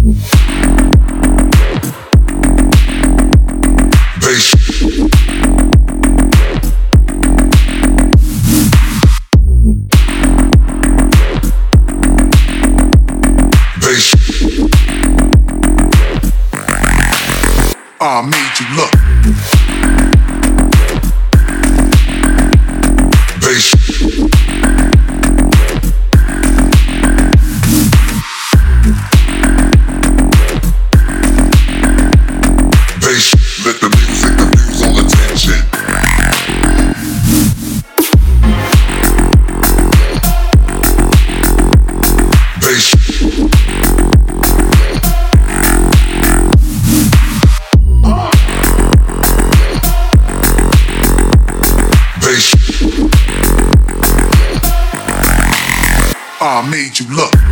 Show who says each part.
Speaker 1: I made you look. Bass. Bass. Let the music diffuse all attention. Bass. I made you look.